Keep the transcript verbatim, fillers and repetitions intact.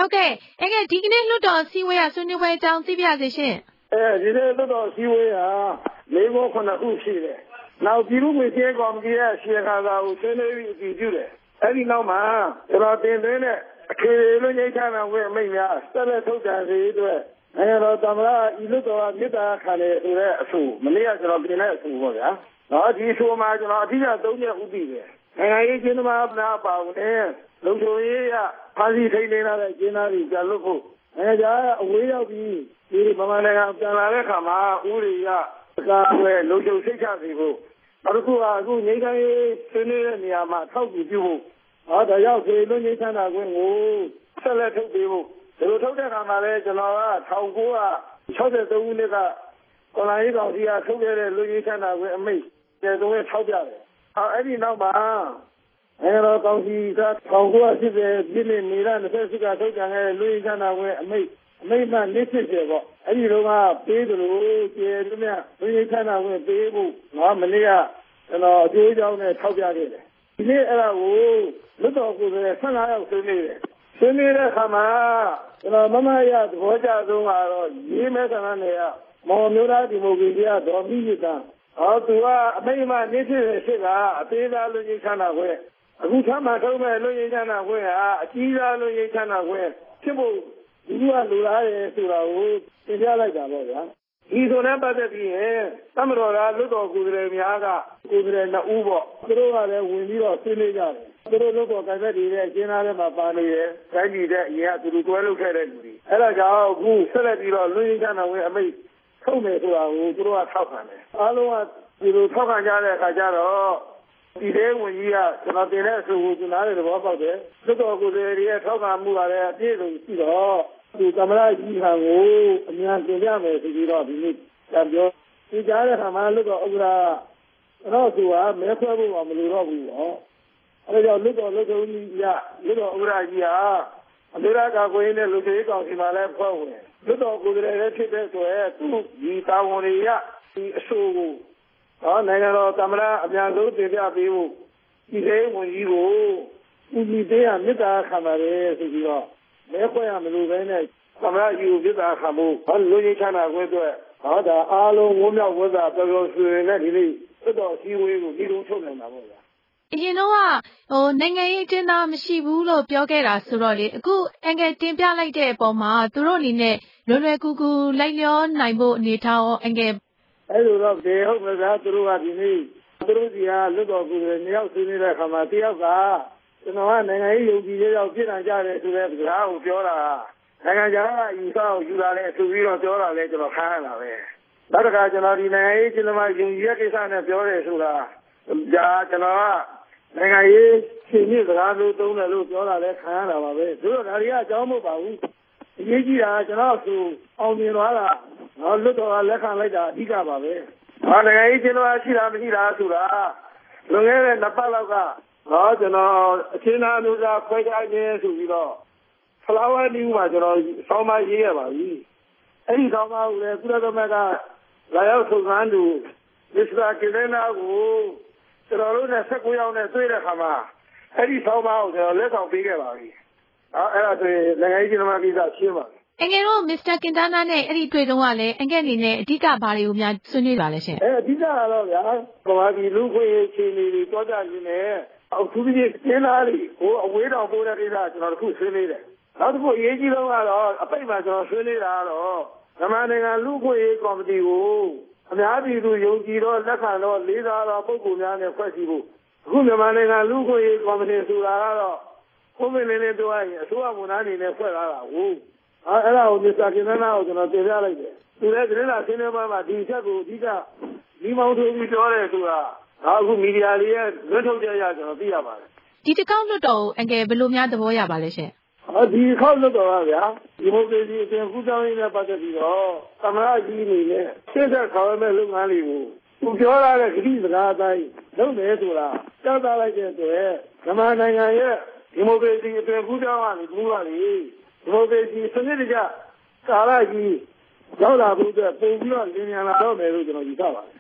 ဟုတ်ကဲ့အငယ်ဒီကနေ့လွှတ်တော်စည်းဝေးရဆွေးနွေးပွဲအကြောင်းသိပြစေရှင်အဲဒီနေ့လွှတ်တော်စည်းဝေးရလေးဘောခုနှစ်ခုရှိတယ်နောက်ပြည်သူ့ဝင်ကြီးကော်မတီရဲ့ရှေ့ခါသာကိုဆွေးနွေးပြီးအတည်ပြုတယ်အဲဒီနောက်မှာကျွန်တော်တင်သွင်းတဲ့အခြေအနေလွှင့်ချိထားတဲ့ဝင်အမိန့်များဆက်လက်ထုတ်ပြန်စေအတွက်နိုင်ငံတော်သမ္မတဤလွှတ်တော်ကမြေတားခံရဆိုတဲ့အဆိုမနေ့ကကျွန်တော်ပြင်တဲ့အဆိုပေါ့ဗျာနော်ဒီအဆိုမှာကျွန်တော်အထူးသုံးချက်ဥတည်တယ်နိုင်ငံရေးကျင်းပမှာအပါဝင်လုံခြုံရေးရဖန်စီထိန်းနေတာတဲ့ကျင်းသားတွေကြလွတ်ဖို့အဲဒါအဝေးရောက်ပြီးဒီဗမာနိုင်ငံပြန်လာတဲ့အခါမှာဥရိယကာကွယ်လုံခြုံစိတ်ချစေဖို့နောက်တစ်ခုကအခုငြိမ်းချမ်းရေးဆွေးနွေးတဲ့နေရာမှာထောက်ကူပြုဖို့ဟောဒါရောက်ခေလွတ်ငြိမ်းချမ်းသာခွင့်ကိုဆက်လက်ထုတ်ပေးဖို့ဒီလိုထုတ်တဲ့အခါမှာလည်းကျွန်တော်က၁၉၆၃ခုနှစ်ကကွန်လိုင်းရေးကောင်စီကထုတ်ခဲ့တဲ့လွတ်ငြိမ်းချမ်းသာခွင့်အမိန့်ကျေသုံးရဲ့ထောက်ပြတယ်ဟောအဲ့ဒီနောက်မှာအဲတော့ကောင်စီက၁၉၈၀ပြည့်နှစ်မေလ၂၈ကထုတ်ပြန်ခဲ့တဲ့လွတ်ငြိမ်းချမ်းသာခွင့်အမိန့်အမိန့်မှ၄၈၀ပေါ့အဲ့ဒီတော့ကပေးသလိုကျေသမျှလွတ်ငြိမ်းချမ်းသာခွင့်ပေးဖို့ငါမနေ့ကကျွန်တော်အကျိုးအကြောင်းနဲ့ထောက်ပြခဲ့တယ်ဒီနေ့အဲ့ဒါကိုလွတ်တော်ကိုယ်စားဆန္ဒရောက်ဆွေးနွေးတယ်ဆွေးနွေးတဲ့အခါမှာကျွန်တော်မမရသဘောကျဆုံးကတော့ရေးမဲဆန္ဒနယ်ကမော်မျိုးသားဒီမိုကရေစီကဒေါ်မိမြတန်းဟောသူကအမိန့်မှ၄၈၀ရှိကအသေးသားလွတ်ငြိမ်းချမ်းသာခွင့်အခုထပ်မှထုတ်မဲ့လွတ်ငြိမ်းချမ်းသာခွင့်ဟာအကြီးစားလွတ်ငြိမ်းချမ်းသာခွင့်ဖြစ်ဖို့ဒီလိုကလူလားရဲ့ဆိုတာကိုသင်ပြလိုက်တာပေါ့ဗျာဒီဆိုတဲ့ပတ်သက်ပြီးရင်တမတော်ကလွတ်တော်ကိုယ်စားလှယ်များကကိုယ်စားလှယ်နှစ်ဦးပေါ့သူတို့ကလည်းဝင်ပြီးတော့ဆွေးနွေးကြတယ်သူတို့လွတ်တော်ကံသက်တွေနဲ့ကျင်းသားထဲမှာပါနေတယ်တိုင်းပြည်တဲ့အရင်ကသူတို့တွဲလုပ်ခဲ့တဲ့လူတွေအဲ့ဒါကြောင့်အခုဆက်လက်ပြီးတော့လွတ်ငြိမ်းချမ်းသာခွင့်အမိန့်ထုတ်မယ်ဆိုတာကိုသူတို့ကထောက်ခံတယ်အားလုံးကဒီလိုထောက်ခံကြတဲ့အခါကျတော့ဒီတဲ့ဝင်ကြီးကကျွန်တော်တင်တဲ့အဆိုကိုကျွန်တော်လည်းသဘောပေါက်တယ်လွတ်တော်ကိုယ်စားလှယ်တွေရဲ့ထောက်ခံမှုကလည်းအပြည့်အစုံရှိတော့ဒီသမရကြီးဟန်ကိုအများတင်ပြမယ်ဆိုပြီးတော့ဒီနေ့ပြန်ပြောဒီကြားတဲ့ခါမှာလွတ်တော်ဥက္ကရာတော့သူကမဲခွဲဖို့မလိုတော့ဘူးပေါ့အဲဒါကြောင့်လွတ်တော်လွတ်တော်ကြီးကလွတ်တော်ဥက္ကရာကြီးဟာအမေရိကန်ကိုရင်းနဲ့လူကြီးကောင်စီမှာလည်းဖွဲ့ဝင်လွတ်တော်ကိုယ်စားလှယ်လည်းဖြစ်တဲ့ဆိုရဲသူဒီတာဝန်တွေကဒီအဆိုကိုဟောနိုင်ငံတော်သမ္မတအများဆုံးတင်ပြပေးဖို့ဒီလေးဝန်ကြီးကိုဦးကြီးသေးရမေတ္တာခံပါတယ်ဆိုပြီးတော့မဲခွဲရမလို့ပဲနဲ့သမ္မတကြီးကိုမေတ္တာခံဖို့ဟောလူကြီးချမ်းသာခွင့်အတွက်ဟောဒါအားလုံးဝမ်းမြောက်ဝမ်းသာပျော်ပျော်ရွှင်ရွှင်နဲ့ဒီနေ့လွတ်တော်စည်းဝေးကိုဒီလိုထုတ်နိုင်တာပေါ့ဗျာအရင်တော့ဟိုနိုင်ငံရေးအကျဉ်းသားမရှိဘူးလို့ပြောခဲ့တာဆိုတော့လေအခုအငယ်တင်ပြလိုက်တဲ့အပေါ်မှာသူတို့အနေနဲ့လွယ်လွယ်ကူကူလိုက်လျောနိုင်ဖို့အနေထားရောအငယ်အဲ့လိုတော့ဘယ်ဟုတ်မလားသူတို့ကဒီနေ့သူတို့စီကလွတ်တော်ကိုယ်နှစ်ယောက်ဆွေးနွေးတဲ့အခါမှာတယောက်ကကျွန်တော်ကနိုင်ငံရေးယုံကြည်ရေးရောက်ပြည်နိုင်ကြတယ်ဆိုတဲ့စကားကိုပြောတာနိုင်ငံခြားကယူဆကိုယူလာလဲဆိုပြီးတော့ပြောတာလဲကျွန်တော်ခါရတာပဲနောက်တစ်ခါကျွန်တော်ဒီနိုင်ငံရေးကျင်းပမှာယုံကြည်ရေးကိစ္စနဲ့ပြောတယ်ဆိုတာဒါကျွန်တော်ကနိုင်ငံရေးရှင်မြစ်စကားလို့သုံးတယ်လို့ပြောတာလဲခံရတာပါပဲသူတို့ဒါတွေကအကြောင်းမဟုတ်ပါဘူးအရေးကြီးတာကျွန်တော်ဆိုအောင်မြင်သွားတာနော်လွတ်တော်ကလက်ခံလိုက်တာအဓိကပါပဲဟာနိုင်ငံရေးကျင်းပရှိတာမရှိတာဆိုတာလွန်ခဲ့တဲ့နှစ်ပတ်လောက်ကနော်ကျွန်တော်အချင်းသားလူသားခွဲခြားခြင်းဆိုပြီးတော့ဖလာဝါနီးမှာကျွန်တော်ဆောင်းမရေးရပါပြီအဲ့ဒီဆောင်းမကိုလည်းကုလသမဂ္ဂလာရောက်ထုတ်ခံသူမစ္စတာကီလနာကိုကျွန်တော်တို့နဲ့၁၉ယောက်နဲ့တွေ့တဲ့ခါမှာအဲ့ဒီဆောင်းမကိုကျွန်တော်လက်ဆောင်ပေးခဲ့ပါပြီအဲ့ဒါဆိုရင်နိုင်ငံရေးကျင်းပကိစ္စရှင်းပါအငယ်တို့မစ္စတာကင်တာနာနဲ့အဲ့ဒီတွေ့တော့ကလည်းအငယ်အနေနဲ့အဓိကဘာတွေကိုများဆွေးနွေးပါလဲရှင်အဲအဓိကတော့ဗျာဗမာပြည်လူခွေခြေနေတွေတောကြခြင်းနဲ့အခုဒီကျင်းသားတွေကိုအဝေးတော်ပို့တဲ့ကိစ္စကျွန်တော်တို့ဆွေးနွေးတယ်နောက်တစ်ခုအရေးကြီးဆုံးကတော့အပိတ်မှာကျွန်တော်ဆွေးနွေးတာကတော့မြန်မာနိုင်ငံလူခွေကော်မတီကိုအများပြည်သူယုံကြည်တော့လက်ခံတော့လေးစားတော့ပုဂ္ဂိုလ်များနဲ့ဖွဲ့စည်းဖို့အခုမြန်မာနိုင်ငံလူခွေကော်မတီဆိုတာကတော့ကိုယ်မင်းလေးလေးတို့ရဲ့အစိုးရဝန်ထမ်းတွေနဲ့ဖွဲ့လာတာဟုတ်အဲ့ဒါကိုမစ္စတာကင်နာကိုကျွန်တော်တင်ပြလိုက်တယ်သူလည်းသတင်းစာရှင်းလင်းပွဲမှာဒီချက်ကိုအဓိကဒီမောင်ထိုးပြီးပြောတယ်ဆိုတာအခုမီဒီယာတွေရဲ့လွှတ်ထုတ်ကြရကျွန်တော်သိရပါတယ်ဒီတစ်ခေါက်လွှတ်တော်အငယ်ဘယ်လိုများသဘောရပါလဲရှင်ဟောဒီခေါက်လွှတ်တော်ကဗျာဒီမိုကရေစီအစဉ်ကူးပြောင်းရေးနဲ့ပတ်သက်ပြီးတော့သမ္မတကြီးအနေနဲ့ရှင်းသက်ဆောင်ရွက်မဲ့လုပ်ငန်းတွေကိုသူပြောရတဲ့ဂတိစကားအတိုင်းလုပ်မယ်ဆိုတာကြားသားလိုက်တဲ့အတွက်မြန်မာနိုင်ငံရဲ့ဒီမိုကရေစီအစဉ်ကူးပြောင်းရနေဘူးပါလေဒီမိုကရေစီစနစ်တကျကာလကြီးရောက်လာဖို့အတွက်ပုံပြီးတော့လင်းမြန်လာတော့မယ်လို့ကျွန်တော်ယူဆပါတယ်